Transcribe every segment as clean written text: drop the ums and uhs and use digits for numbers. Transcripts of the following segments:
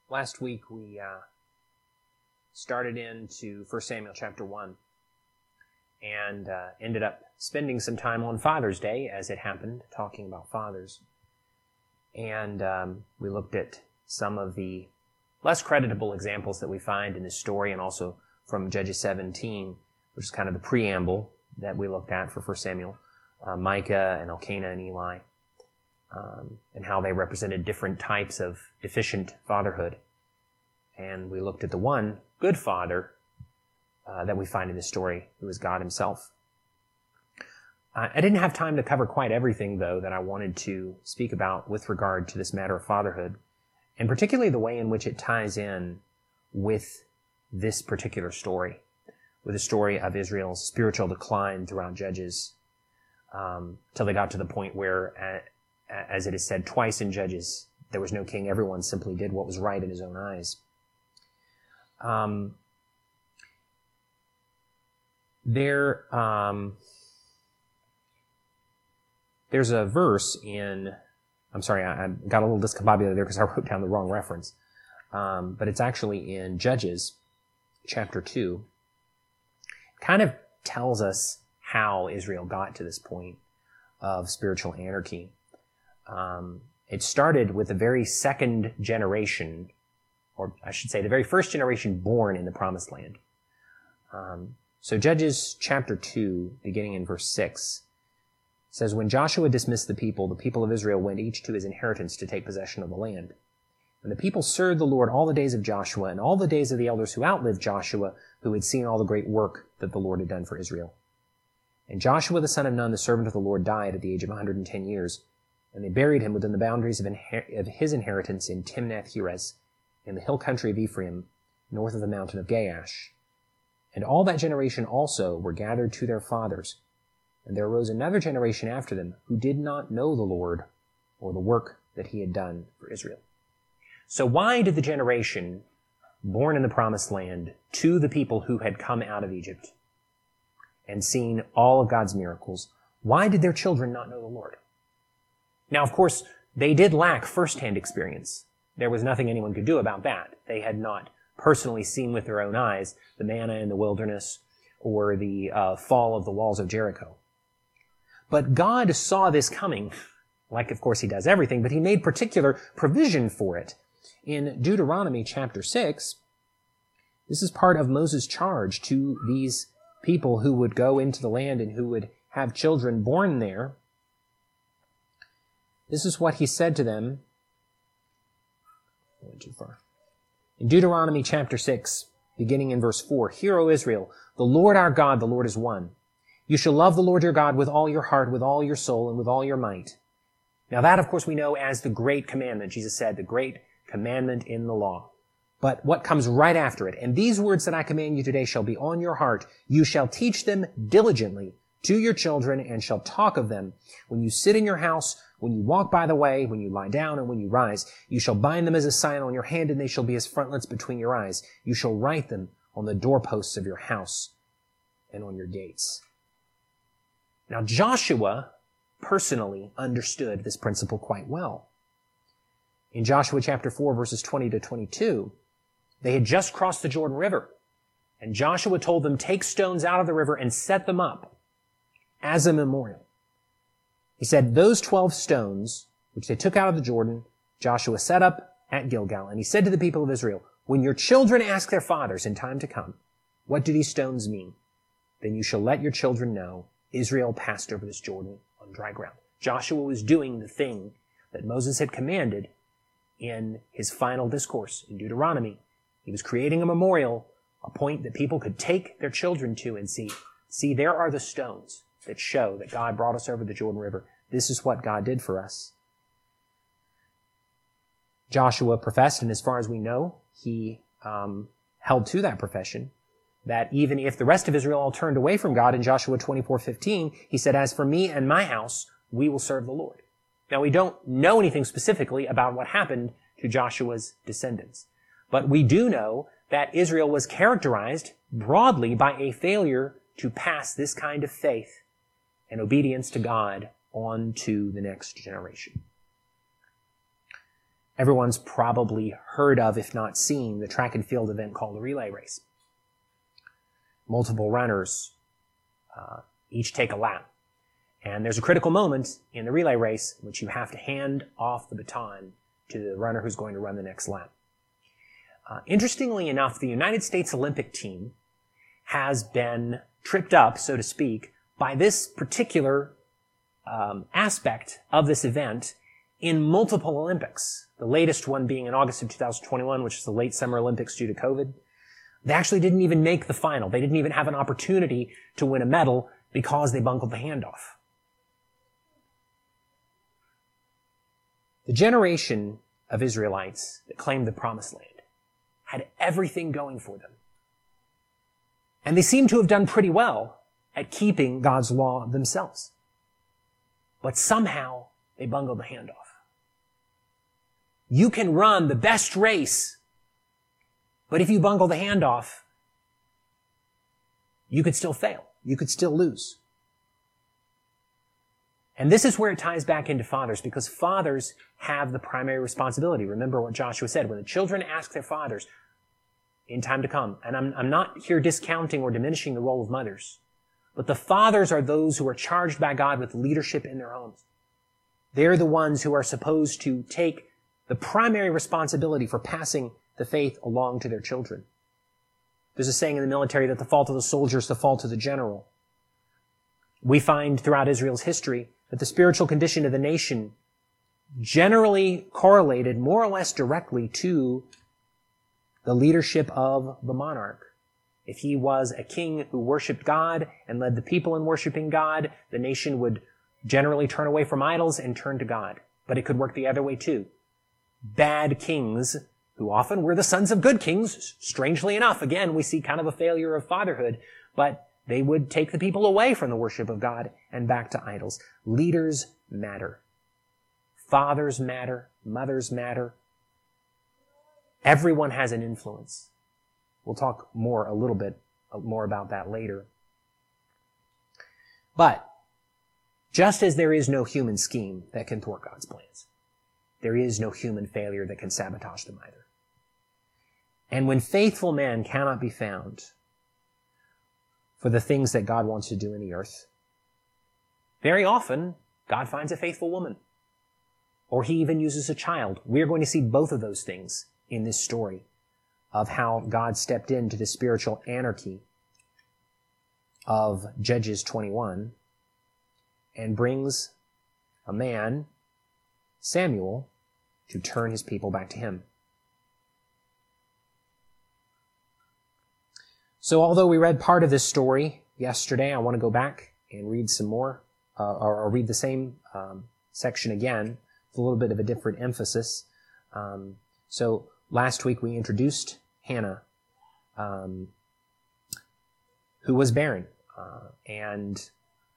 Last week we started into 1 Samuel chapter 1 and ended up spending some time on Father's Day, as it happened, talking about fathers. And we looked at some of the less creditable examples that we find in this story, and also from Judges 17, which is kind of the preamble that we looked at for 1 Samuel, Micah and Elkanah and Eli, and how they represented different types of deficient fatherhood. And we looked at the one good father that we find in this story, who is God himself. I didn't have time to cover quite everything, though, that I wanted to speak about with regard to this matter of fatherhood, and particularly the way in which it ties in with this particular story, with the story of Israel's spiritual decline throughout Judges, till they got to the point where, as it is said twice in Judges, there was no king. Everyone simply did what was right in his own eyes. There's a verse in, I'm sorry, I got a little discombobulated there because I wrote down the wrong reference. But it's actually in Judges chapter 2. It kind of tells us how Israel got to this point of spiritual anarchy. It started with the very second generation, or I should say the very first generation born in the Promised Land. So Judges chapter 2, beginning in verse 6, says, "When Joshua dismissed the people of Israel went each to his inheritance to take possession of the land. And the people served the Lord all the days of Joshua and all the days of the elders who outlived Joshua, who had seen all the great work that the Lord had done for Israel. And Joshua the son of Nun, the servant of the Lord, died at the age of 110 years, and they buried him within the boundaries of his inheritance in Timnath-Heres, in the hill country of Ephraim, north of the mountain of Gaash. And all that generation also were gathered to their fathers. And there arose another generation after them, who did not know the Lord, or the work that he had done for Israel." So why did the generation born in the Promised Land to the people who had come out of Egypt and seen all of God's miracles, why did their children not know the Lord? Now, of course, they did lack first-hand experience. There was nothing anyone could do about that. They had not personally seen with their own eyes the manna in the wilderness or the fall of the walls of Jericho. But God saw this coming, like of course he does everything, but he made particular provision for it. In Deuteronomy chapter 6, this is part of Moses' charge to these people who would go into the land and who would have children born there. This is what he said to them. I went too far. In Deuteronomy chapter 6, beginning in verse 4, "Hear, O Israel, the Lord our God, the Lord is one. You shall love the Lord your God with all your heart, with all your soul, and with all your might." Now that, of course, we know as the great commandment. Jesus said, the great commandment in the law. But what comes right after it? "And these words that I command you today shall be on your heart. You shall teach them diligently to your children, and shall talk of them when you sit in your house, when you walk by the way, when you lie down, and when you rise. You shall bind them as a sign on your hand, and they shall be as frontlets between your eyes. You shall write them on the doorposts of your house and on your gates." Now, Joshua personally understood this principle quite well. In Joshua chapter 4, verses 20 to 22, they had just crossed the Jordan River, and Joshua told them, "Take stones out of the river and set them up as a memorial." He said, those 12 stones, which they took out of the Jordan, Joshua set up at Gilgal. And he said to the people of Israel, "When your children ask their fathers in time to come, 'What do these stones mean?' then you shall let your children know, Israel passed over this Jordan on dry ground." Joshua was doing the thing that Moses had commanded in his final discourse in Deuteronomy. He was creating a memorial, a point that people could take their children to and see, there are the stones that show that God brought us over the Jordan River. This is what God did for us. Joshua professed, and as far as we know, he held to that profession, that even if the rest of Israel all turned away from God in Joshua 24:15, he said, "As for me and my house, we will serve the Lord." Now, we don't know anything specifically about what happened to Joshua's descendants, but we do know that Israel was characterized broadly by a failure to pass this kind of faith and obedience to God on to the next generation. everyone's probably heard of, if not seen, the track and field event called the relay race. Multiple runners each take a lap. And there's a critical moment in the relay race in which you have to hand off the baton to the runner who's going to run the next lap. Interestingly enough, the United States Olympic team has been tripped up, so to speak, by this particular aspect of this event in multiple Olympics. The latest one being in August of 2021, which is the late Summer Olympics due to COVID. They actually didn't even make the final. They didn't even have an opportunity to win a medal because they bungled the handoff. The generation of Israelites that claimed the Promised Land had everything going for them. And they seem to have done pretty well at keeping God's law themselves. But somehow they bungled the handoff. You can run the best race, but if you bungle the handoff, you could still fail. You could still lose. And this is where it ties back into fathers, because fathers have the primary responsibility. Remember what Joshua said, when the children ask their fathers in time to come, and I'm not here discounting or diminishing the role of mothers, but the fathers are those who are charged by God with leadership in their homes. They're the ones who are supposed to take the primary responsibility for passing the faith along to their children. There's a saying in the military that the fault of the soldier is the fault of the general. We find throughout Israel's history that the spiritual condition of the nation generally correlated more or less directly to the leadership of the monarch. If he was a king who worshiped God and led the people in worshiping God, the nation would generally turn away from idols and turn to God. But it could work the other way too. Bad kings, who often were the sons of good kings, strangely enough, again, we see kind of a failure of fatherhood, but they would take the people away from the worship of God and back to idols. Leaders matter. Fathers matter. Mothers matter. Everyone has an influence. We'll talk a little bit more about that later. But just as there is no human scheme that can thwart God's plans, there is no human failure that can sabotage them either. And when faithful men cannot be found for the things that God wants to do in the earth, very often God finds a faithful woman, or he even uses a child. We're going to see both of those things in this story of how God stepped into the spiritual anarchy of Judges 21 and brings a man, Samuel, to turn his people back to him. So although we read part of this story yesterday, I want to go back and read some more, or read the same section again with a little bit of a different emphasis. So last week we introduced Hannah, who was barren, and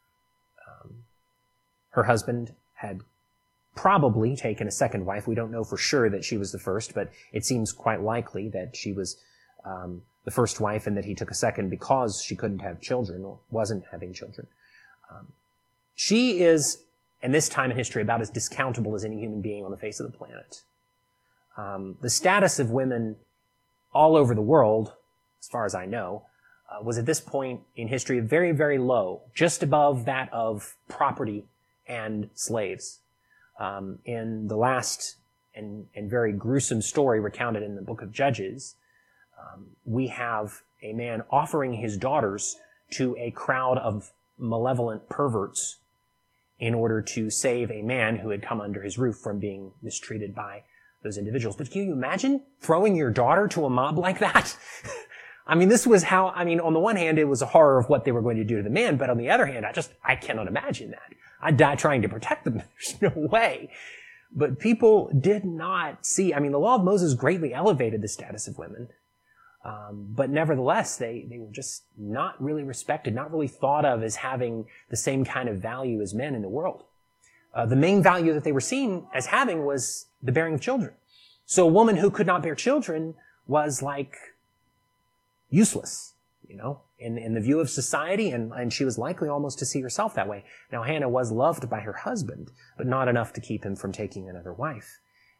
her husband had probably taken a second wife. We don't know for sure that she was the first, but it seems quite likely that she was the first wife and that he took a second because she couldn't have children or wasn't having children. She is, in this time in history, about as discountable as any human being on the face of the planet. The status of women all over the world, as far as I know, was at this point in history very, very low, just above that of property and slaves. In the last and very gruesome story recounted in the book of Judges, we have a man offering his daughters to a crowd of malevolent perverts in order to save a man who had come under his roof from being mistreated by those individuals. But can you imagine throwing your daughter to a mob like that? I mean, this was how, on the one hand, it was a horror of what they were going to do to the man, but on the other hand, I cannot imagine that. I'd die trying to protect them. There's no way. But people did not see, the law of Moses greatly elevated the status of women. But nevertheless, they were just not really respected, not really thought of as having the same kind of value as men in the world. The main value that they were seen as having was the bearing of children. So a woman who could not bear children was like useless, in the view of society, and she was likely almost to see herself that way. Now, Hannah was loved by her husband, but not enough to keep him from taking another wife.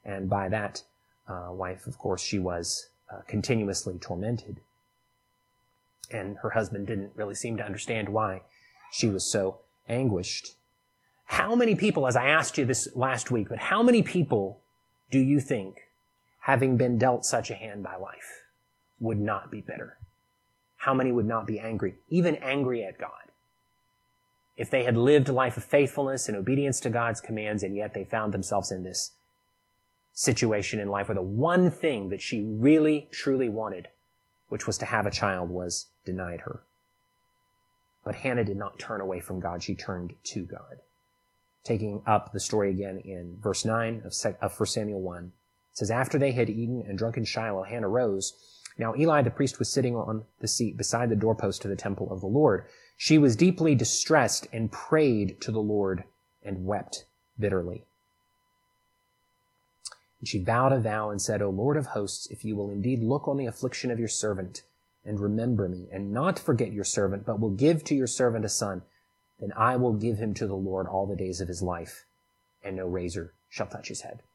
And by that wife, of course, she was continuously tormented. And her husband didn't really seem to understand why she was so anguished. How many people, as I asked you this last week, but how many people do you think, having been dealt such a hand by life, would not be bitter? How many would not be angry, even angry at God, if they had lived a life of faithfulness and obedience to God's commands, and yet they found themselves in this situation in life where the one thing that she really, truly wanted, which was to have a child, was denied her? But Hannah did not turn away from God. She turned to God. Taking up the story again in verse 9 of 1 Samuel 1, it says, "After they had eaten and drunk in Shiloh, Hannah rose. Now Eli the priest was sitting on the seat beside the doorpost of the temple of the Lord. She was deeply distressed and prayed to the Lord and wept bitterly. And she vowed a vow and said, O Lord of hosts, if you will indeed look on the affliction of your servant and remember me, and not forget your servant, but will give to your servant a son, then I will give him to the Lord all the days of his life, and no razor shall touch his head."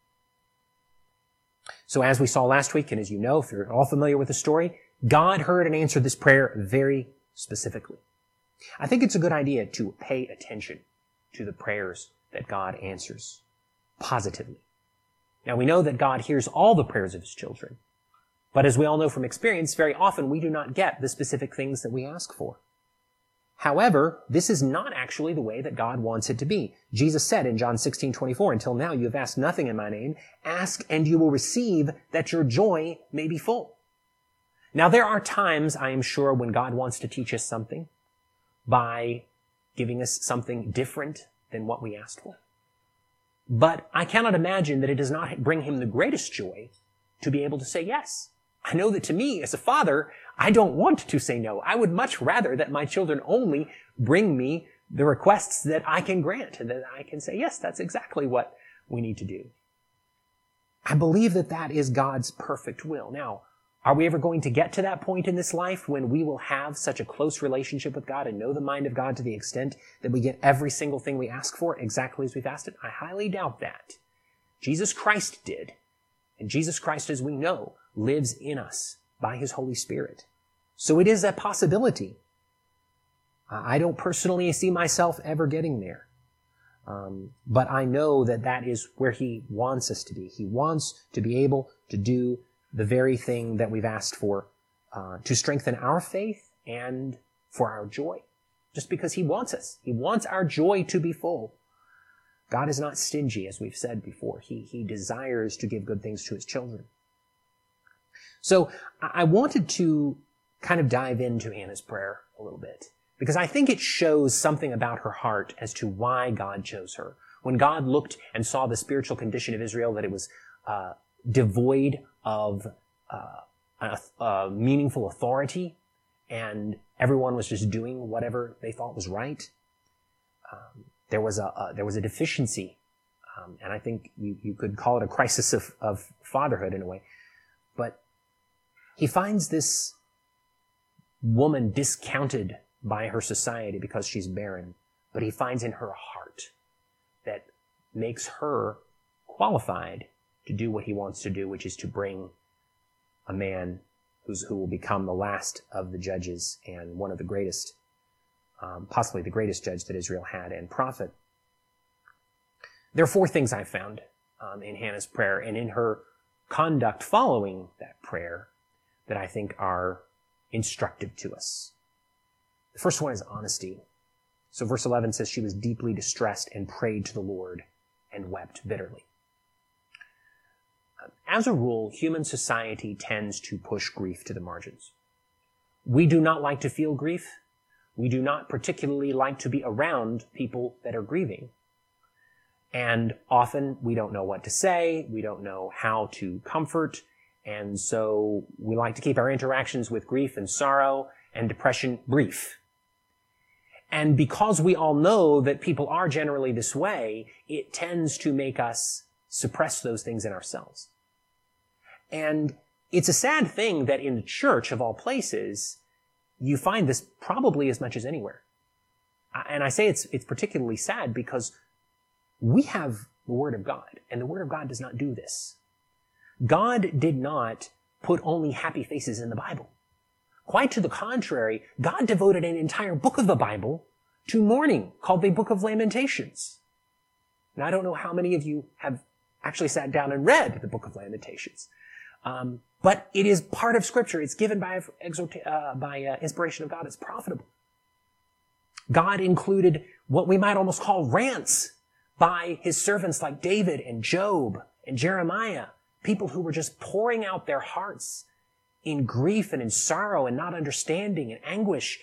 So as we saw last week, and as you know, if you're all familiar with the story, God heard and answered this prayer very specifically. I think it's a good idea to pay attention to the prayers that God answers positively. Now, we know that God hears all the prayers of his children, but as we all know from experience, very often we do not get the specific things that we ask for. However, this is not actually the way that God wants it to be. Jesus said in John 16:24, "Until now you have asked nothing in my name. Ask and you will receive, that your joy may be full." Now, there are times, I am sure, when God wants to teach us something by giving us something different than what we asked for. But I cannot imagine that it does not bring him the greatest joy to be able to say yes. I know that to me, as a father, I don't want to say no. I would much rather that my children only bring me the requests that I can grant, and that I can say, yes, that's exactly what we need to do. I believe that that is God's perfect will. Now, are we ever going to get to that point in this life when we will have such a close relationship with God and know the mind of God to the extent that we get every single thing we ask for exactly as we've asked it? I highly doubt that. Jesus Christ did. And Jesus Christ, as we know, lives in us by his Holy Spirit. So it is a possibility. I don't personally see myself ever getting there. But I know that that is where he wants us to be. He wants to be able to do the very thing that we've asked for, to strengthen our faith and for our joy. Just because he wants us. He wants our joy to be full. God is not stingy, as we've said before. He desires to give good things to his children. So I wanted to kind of dive into Hannah's prayer a little bit, because I think it shows something about her heart as to why God chose her. When God looked and saw the spiritual condition of Israel, that it was devoid of meaningful authority, and everyone was just doing whatever they thought was right, there was a deficiency, and I think you could call it a crisis of fatherhood in a way. But he finds this woman discounted by her society because she's barren, but he finds in her a heart that makes her qualified to do what he wants to do, which is to bring a man who will become the last of the judges and one of the greatest, possibly the greatest judge that Israel had and prophet. There are 4 things I found in Hannah's prayer and in her conduct following that prayer that I think are instructive to us. The first one is honesty. So verse 11 says she was deeply distressed and prayed to the Lord and wept bitterly. As a rule, human society tends to push grief to the margins. We do not like to feel grief. We do not particularly like to be around people that are grieving. And often we don't know what to say. We don't know how to comfort. And so we like to keep our interactions with grief and sorrow and depression brief. And because we all know that people are generally this way, it tends to make us suppress those things in ourselves. And it's a sad thing that in the church, of all places, you find this probably as much as anywhere. And I say it's particularly sad because we have the Word of God, and the Word of God does not do this. God did not put only happy faces in the Bible. Quite to the contrary, God devoted an entire book of the Bible to mourning, called the Book of Lamentations. Now, I don't know how many of you have actually sat down and read the Book of Lamentations, but it is part of Scripture. It's given by inspiration of God. It's profitable. God included what we might almost call rants by his servants like David and Job and Jeremiah, people who were just pouring out their hearts in grief and in sorrow and not understanding and anguish.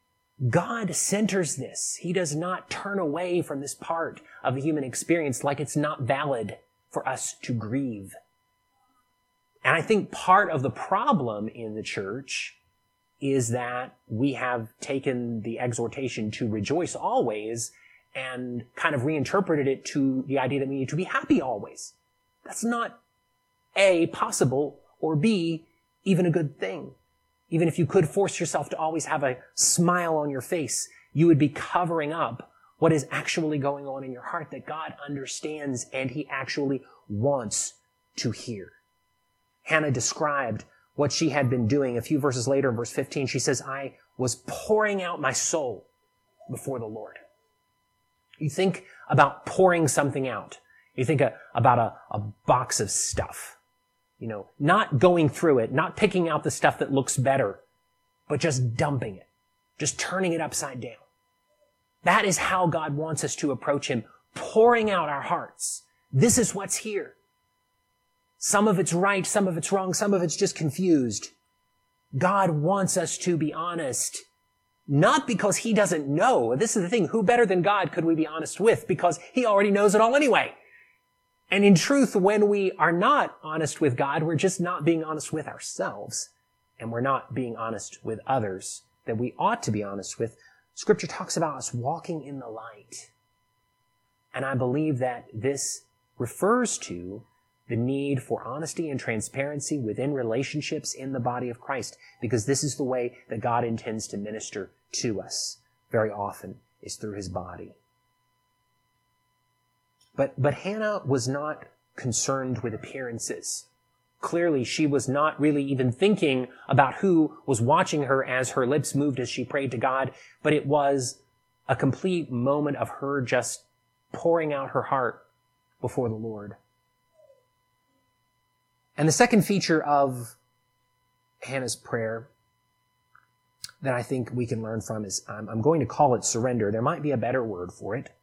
God centers this. He does not turn away from this part of the human experience like it's not valid for us to grieve. And I think part of the problem in the church is that we have taken the exhortation to rejoice always and kind of reinterpreted it to the idea that we need to be happy always. That's not A, possible, or B, even a good thing. Even if you could force yourself to always have a smile on your face, you would be covering up what is actually going on in your heart that God understands and he actually wants to hear. Hannah described what she had been doing. A few verses later, in verse 15, she says, I was pouring out my soul before the Lord. You think about pouring something out. You think about a box of stuff. Not going through it, not picking out the stuff that looks better, but just dumping it, just turning it upside down. That is how God wants us to approach him, pouring out our hearts. This is what's here. Some of it's right, some of it's wrong, some of it's just confused. God wants us to be honest, not because he doesn't know. This is the thing. Who better than God could we be honest with? Because he already knows it all anyway. And in truth, when we are not honest with God, we're just not being honest with ourselves. And we're not being honest with others that we ought to be honest with. Scripture talks about us walking in the light. And I believe that this refers to the need for honesty and transparency within relationships in the body of Christ, because this is the way that God intends to minister to us very often, is through his body. But Hannah was not concerned with appearances. Clearly, she was not really even thinking about who was watching her as her lips moved as she prayed to God, but it was a complete moment of her just pouring out her heart before the Lord. And the second feature of Hannah's prayer that I think we can learn from is, I'm going to call it surrender. There might be a better word for it.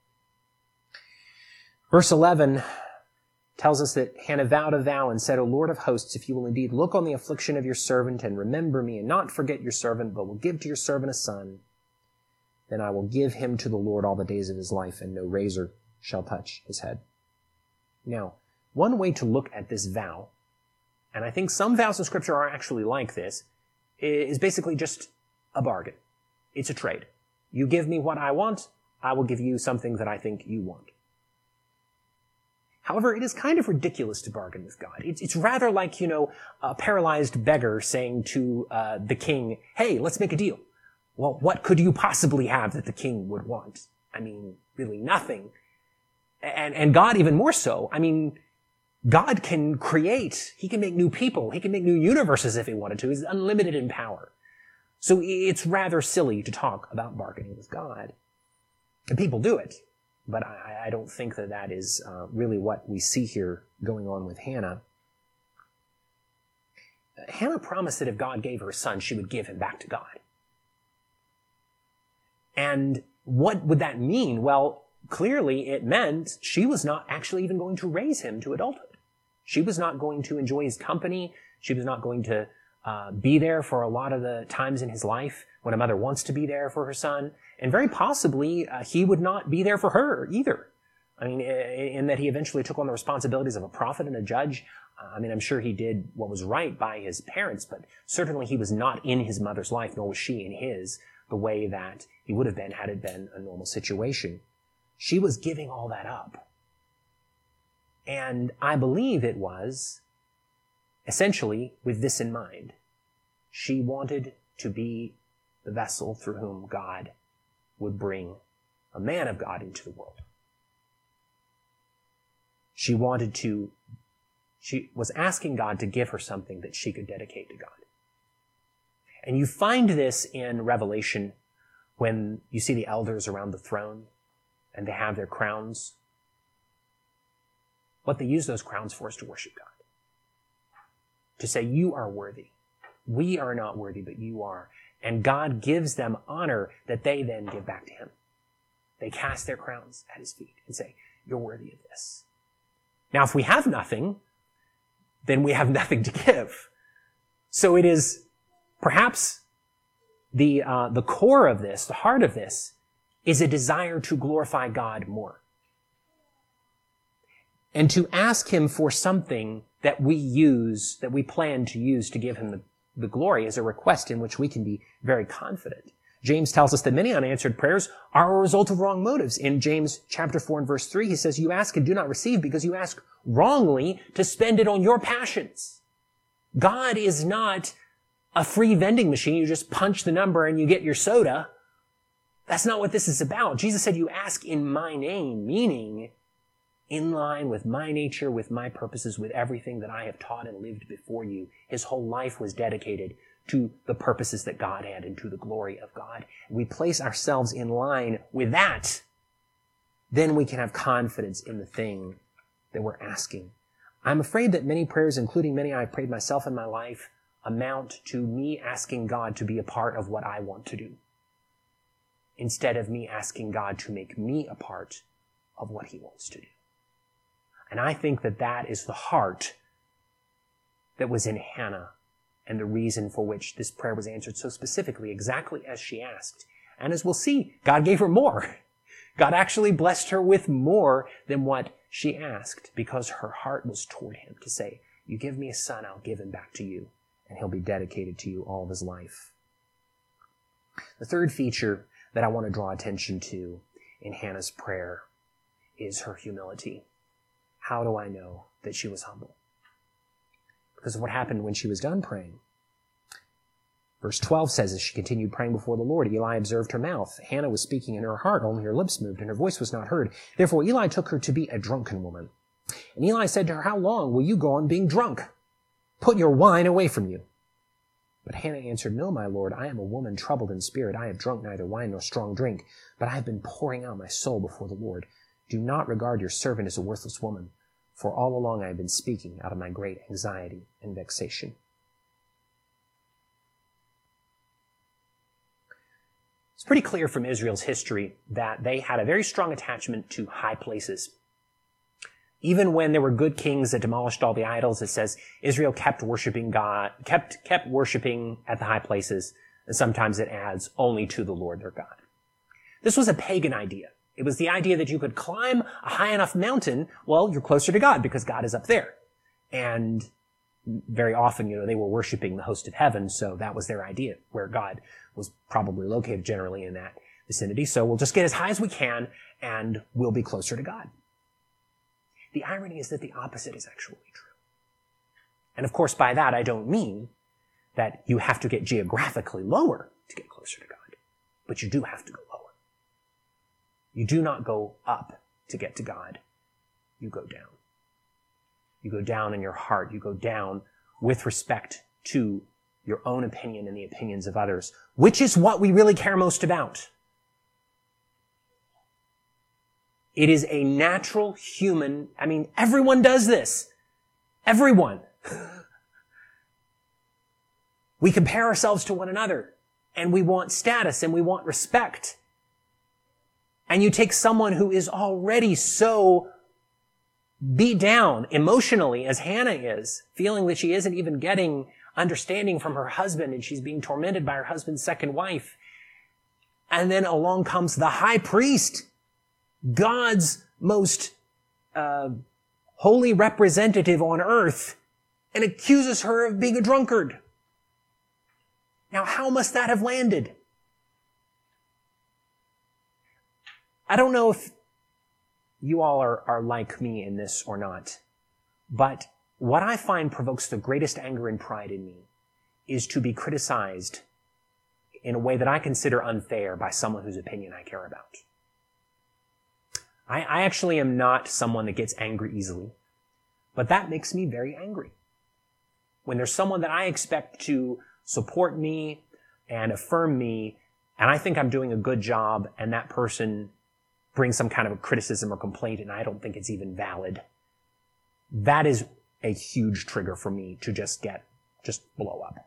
Verse 11 tells us that Hannah vowed a vow and said, O Lord of hosts, if you will indeed look on the affliction of your servant and remember me and not forget your servant, but will give to your servant a son, then I will give him to the Lord all the days of his life, and no razor shall touch his head. Now, one way to look at this vow, and I think some vows in Scripture are actually like this, is basically just a bargain. It's a trade. You give me what I want, I will give you something that I think you want. However, it is kind of ridiculous to bargain with God. It's rather like, a paralyzed beggar saying to the king, hey, let's make a deal. Well, what could you possibly have that the king would want? I mean, really nothing. And God even more so. I mean, God can create. He can make new people. He can make new universes if he wanted to. He's unlimited in power. So it's rather silly to talk about bargaining with God. And people do it. But I don't think that is really what we see here going on with Hannah. Hannah promised that if God gave her a son, she would give him back to God. And what would that mean? Well, clearly it meant she was not actually even going to raise him to adulthood. She was not going to enjoy his company. She was not going to be there for a lot of the times in his life when a mother wants to be there for her son. And very possibly, he would not be there for her either. I mean, in that he eventually took on the responsibilities of a prophet and a judge. I'm sure he did what was right by his parents, but certainly he was not in his mother's life, nor was she in his, the way that he would have been had it been a normal situation. She was giving all that up. And I believe it was essentially with this in mind. She wanted to be the vessel through whom God would bring a man of God into the world. She wanted to She was asking God to give her something that she could dedicate to God. And you find this in Revelation when you see the elders around the throne and they have their crowns. What they use those crowns for is to worship God. To say, you are worthy. We are not worthy, but you are. And God gives them honor that they then give back to him. They cast their crowns at his feet and say, you're worthy of this. Now, if we have nothing, then we have nothing to give. So it is perhaps the core of this, the heart of this, is a desire to glorify God more. And to ask him for something that we plan to use to give him the glory is a request in which we can be very confident. James tells us that many unanswered prayers are a result of wrong motives. In James chapter 4 and verse 3, he says, you ask and do not receive because you ask wrongly to spend it on your passions. God is not a free vending machine. You just punch the number and you get your soda. That's not what this is about. Jesus said, you ask in my name, meaning in line with my nature, with my purposes, with everything that I have taught and lived before you. His whole life was dedicated to the purposes that God had and to the glory of God. We place ourselves in line with that, then we can have confidence in the thing that we're asking. I'm afraid that many prayers, including many I've prayed myself in my life, amount to me asking God to be a part of what I want to do, instead of me asking God to make me a part of what he wants to do. And I think that that is the heart that was in Hannah and the reason for which this prayer was answered so specifically, exactly as she asked. And as we'll see, God gave her more. God actually blessed her with more than what she asked because her heart was toward him to say, you give me a son, I'll give him back to you, and he'll be dedicated to you all of his life. The third feature that I want to draw attention to in Hannah's prayer is her humility. How do I know that she was humble? Because of what happened when she was done praying. Verse 12 says, as she continued praying before the Lord, Eli observed her mouth. Hannah was speaking in her heart, only her lips moved, and her voice was not heard. Therefore Eli took her to be a drunken woman. And Eli said to her, how long will you go on being drunk? Put your wine away from you. But Hannah answered, no, my Lord, I am a woman troubled in spirit. I have drunk neither wine nor strong drink, but I have been pouring out my soul before the Lord. Do not regard your servant as a worthless woman, for all along I have been speaking out of my great anxiety and vexation. It's pretty clear from Israel's history that they had a very strong attachment to high places. Even when there were good kings that demolished all the idols, it says Israel kept worshiping God, kept worshiping at the high places, and sometimes it adds only to the Lord their God. This was a pagan idea. It was the idea that you could climb a high enough mountain, well, you're closer to God because God is up there. And very often, they were worshiping the host of heaven, so that was their idea, where God was probably located generally in that vicinity. So we'll just get as high as we can, and we'll be closer to God. The irony is that the opposite is actually true. And of course, by that, I don't mean that you have to get geographically lower to get closer to God, but you do have to go lower. You do not go up to get to God. You go down. You go down in your heart. You go down with respect to your own opinion and the opinions of others, which is what we really care most about. It is a natural human, everyone does this. Everyone. We compare ourselves to one another, and we want status, and we want respect. And you take someone who is already so beat down emotionally as Hannah is, feeling that she isn't even getting understanding from her husband and she's being tormented by her husband's second wife. And then along comes the high priest, God's most holy representative on earth, and accuses her of being a drunkard. Now, how must that have landed? I don't know if you all are like me in this or not, but what I find provokes the greatest anger and pride in me is to be criticized in a way that I consider unfair by someone whose opinion I care about. I actually am not someone that gets angry easily. But that makes me very angry. When there's someone that I expect to support me and affirm me, and I think I'm doing a good job, and that person brings some kind of a criticism or complaint, and I don't think it's even valid, that is a huge trigger for me to just blow up.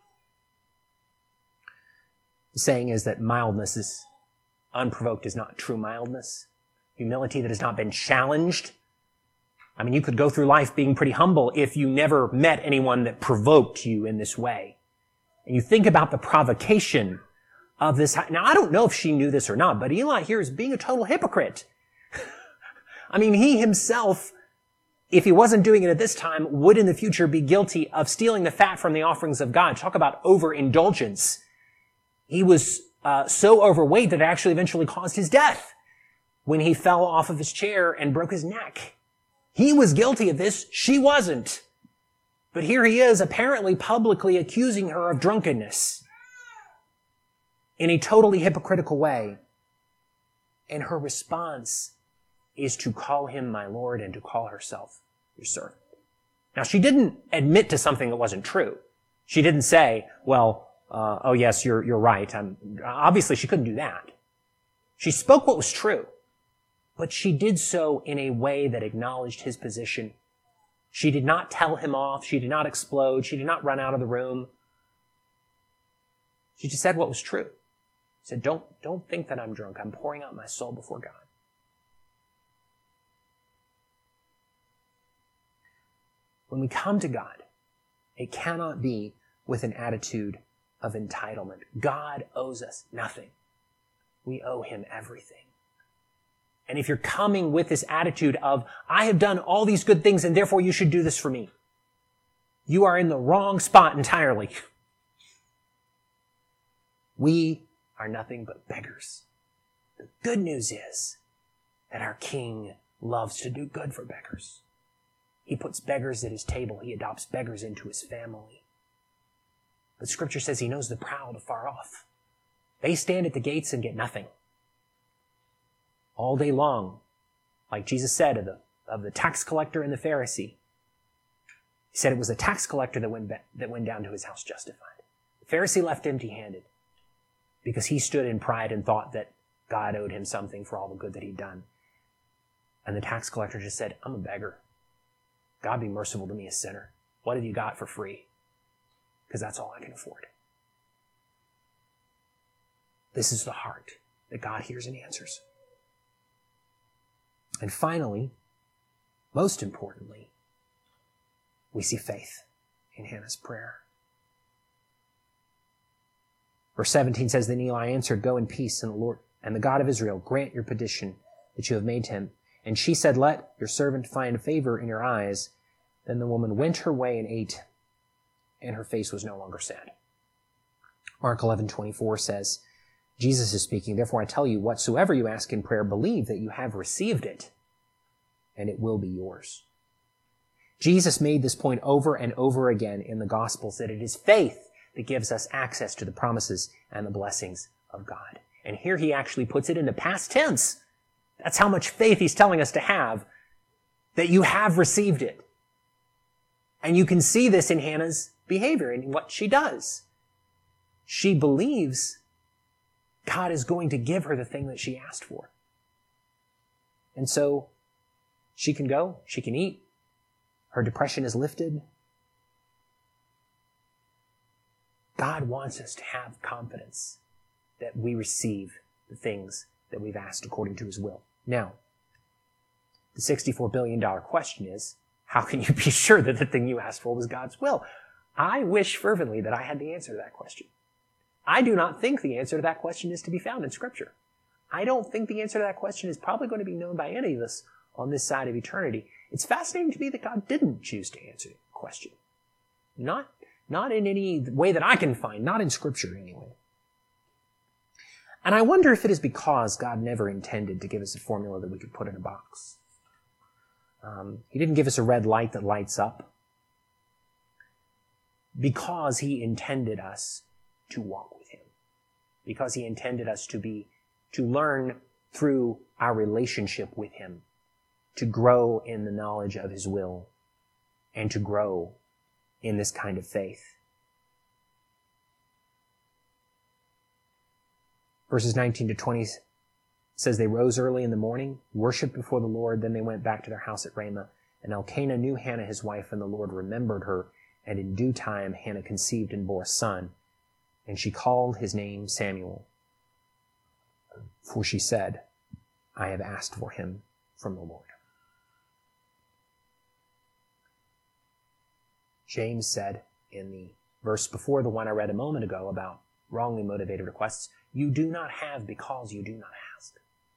The saying is that mildness is unprovoked is not true mildness. Humility that has not been challenged. I mean, you could go through life being pretty humble if you never met anyone that provoked you in this way. And you think about the provocation of this. Now, I don't know if she knew this or not, but Eli here is being a total hypocrite. I mean, he himself, if he wasn't doing it at this time, would in the future be guilty of stealing the fat from the offerings of God. Talk about overindulgence. He was so overweight that it actually eventually caused his death when he fell off of his chair and broke his neck. He was guilty of this. She wasn't. But here he is apparently publicly accusing her of drunkenness in a totally hypocritical way. And her response is to call him my Lord and to call herself your servant. Now, she didn't admit to something that wasn't true. She didn't say, well, oh yes, you're right. Obviously, she couldn't do that. She spoke what was true, but she did so in a way that acknowledged his position. She did not tell him off. She did not explode. She did not run out of the room. She just said what was true. She said, don't think that I'm drunk. I'm pouring out my soul before God. When we come to God, it cannot be with an attitude of entitlement. God owes us nothing. We owe him everything. And if you're coming with this attitude of, I have done all these good things and therefore you should do this for me, you are in the wrong spot entirely. We are nothing but beggars. The good news is that our King loves to do good for beggars. He puts beggars at his table. He adopts beggars into his family. But Scripture says he knows the proud afar off. They stand at the gates and get nothing. All day long, like Jesus said of the tax collector and the Pharisee. He said it was the tax collector that went down to his house justified. The Pharisee left empty-handed because he stood in pride and thought that God owed him something for all the good that he'd done. And the tax collector just said, I'm a beggar. God be merciful to me, a sinner. What have you got for free? Because that's all I can afford. This is the heart that God hears and answers. And finally, most importantly, we see faith in Hannah's prayer. Verse 17 says, Then Eli answered, Go in peace, and the Lord and the God of Israel grant your petition that you have made to him. And she said, Let your servant find favor in your eyes. Then the woman went her way and ate, and her face was no longer sad. Mark 11:24 says, Jesus is speaking, Therefore I tell you, whatsoever you ask in prayer, believe that you have received it, and it will be yours. Jesus made this point over and over again in the Gospels, that it is faith that gives us access to the promises and the blessings of God. And here he actually puts it in the past tense. That's how much faith he's telling us to have, that you have received it. And you can see this in Hannah's behavior, in what she does. She believes God is going to give her the thing that she asked for. And so she can go, she can eat, her depression is lifted. God wants us to have confidence that we receive the things that we've asked according to his will. Now, the $64 billion question is, how can you be sure that the thing you asked for was God's will? I wish fervently that I had the answer to that question. I do not think the answer to that question is to be found in Scripture. I don't think the answer to that question is probably going to be known by any of us on this side of eternity. It's fascinating to me that God didn't choose to answer the question. Not in any way that I can find, not in Scripture anyway. And I wonder if it is because God never intended to give us a formula that we could put in a box. He didn't give us a red light that lights up, because he intended us to walk with him, because he intended us to learn through our relationship with him, to grow in the knowledge of his will and to grow in this kind of faith. Verses 19 to 20 says, they rose early in the morning, worshipped before the Lord, then they went back to their house at Ramah. And Elkanah knew Hannah his wife, and the Lord remembered her. And in due time Hannah conceived and bore a son. And she called his name Samuel. For she said, I have asked for him from the Lord. James said in the verse before the one I read a moment ago about wrongly motivated requests, you do not have because you do not ask.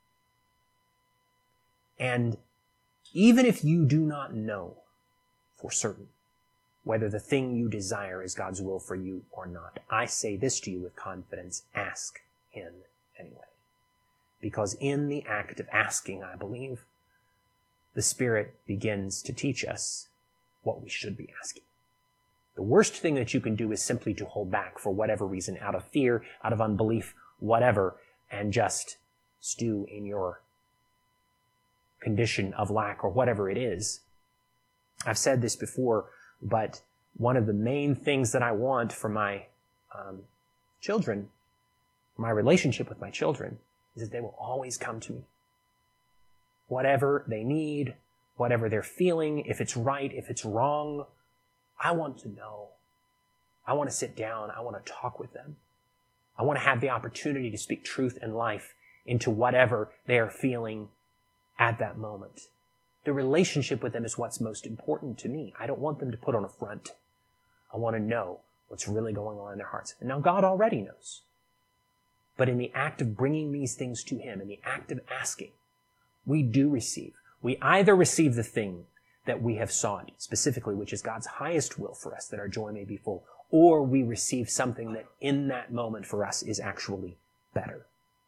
And even if you do not know for certain whether the thing you desire is God's will for you or not, I say this to you with confidence, ask him anyway. Because in the act of asking, I believe, the Spirit begins to teach us what we should be asking. The worst thing that you can do is simply to hold back for whatever reason, out of fear, out of unbelief, whatever, and just stew in your condition of lack or whatever it is. I've said this before, but one of the main things that I want for my children, my relationship with my children, is that they will always come to me. Whatever they need, whatever they're feeling, if it's right, if it's wrong, I want to know. I want to sit down. I want to talk with them. I want to have the opportunity to speak truth and life into whatever they are feeling at that moment. The relationship with them is what's most important to me. I don't want them to put on a front. I want to know what's really going on in their hearts. And now God already knows. But in the act of bringing these things to him, in the act of asking, we do receive. We either receive the thing that we have sought specifically, which is God's highest will for us, that our joy may be full, or we receive something that in that moment for us is actually better.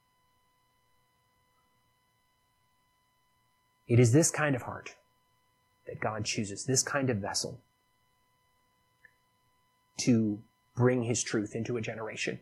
It is this kind of heart that God chooses, this kind of vessel, to bring his truth into a generation.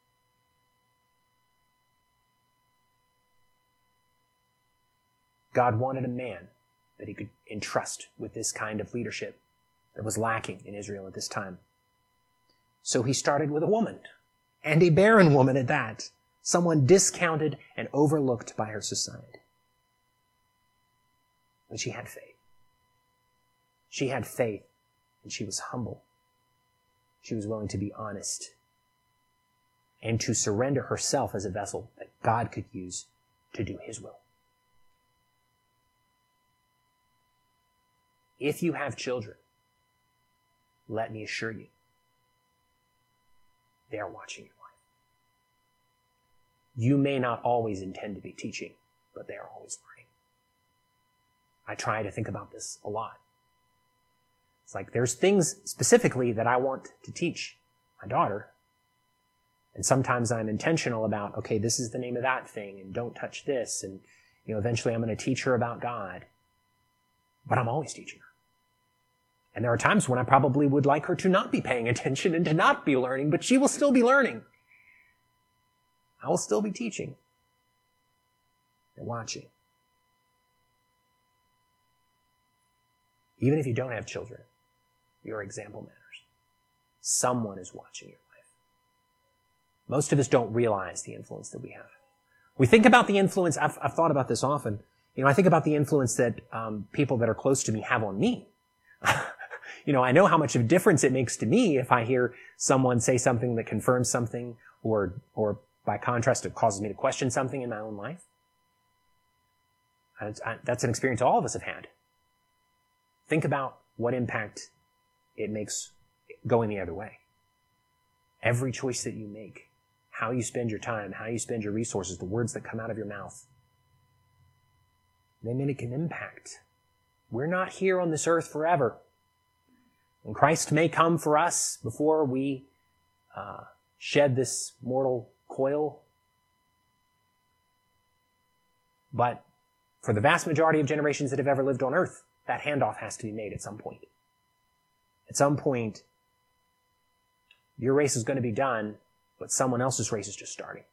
God wanted a man that he could entrust with this kind of leadership that was lacking in Israel at this time. So he started with a woman, and a barren woman at that, someone discounted and overlooked by her society. But she had faith. She had faith, and she was humble. She was willing to be honest and to surrender herself as a vessel that God could use to do his will. If you have children, let me assure you, they are watching your life. You may not always intend to be teaching, but they are always learning. I try to think about this a lot. It's like there's things specifically that I want to teach my daughter. And sometimes I'm intentional about, okay, this is the name of that thing, and don't touch this. And, eventually I'm going to teach her about God. But I'm always teaching her. And there are times when I probably would like her to not be paying attention and to not be learning, but she will still be learning. I will still be teaching and watching. Even if you don't have children, your example matters. Someone is watching your life. Most of us don't realize the influence that we have. We think about the influence, I've thought about this often. I think about the influence that people that are close to me have on me. I know how much of a difference it makes to me if I hear someone say something that confirms something, or by contrast, it causes me to question something in my own life. That's an experience all of us have had. Think about what impact it makes going the other way. Every choice that you make, how you spend your time, how you spend your resources, the words that come out of your mouth, they make an impact. We're not here on this earth forever. And Christ may come for us before we shed this mortal coil. But for the vast majority of generations that have ever lived on earth, that handoff has to be made at some point. At some point, your race is going to be done, but someone else's race is just starting.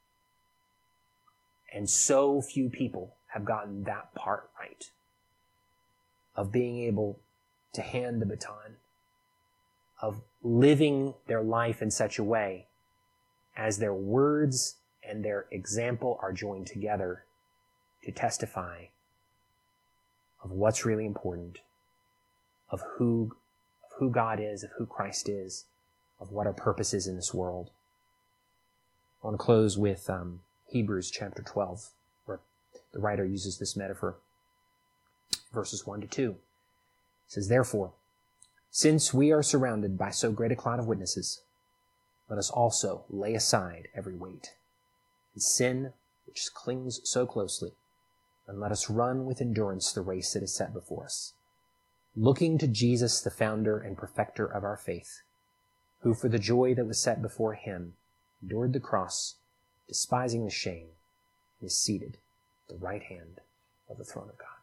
And so few people have gotten that part right, of being able to hand the baton, of living their life in such a way as their words and their example are joined together to testify of what's really important, of who God is, of who Christ is, of what our purpose is in this world. I want to close with Hebrews chapter 12, where the writer uses this metaphor. Verses 1 to 2. It says, "Therefore, since we are surrounded by so great a cloud of witnesses, let us also lay aside every weight and sin which clings so closely, and let us run with endurance the race that is set before us, looking to Jesus, the founder and perfecter of our faith, who for the joy that was set before him endured the cross, despising the shame, and is seated at the right hand of the throne of God."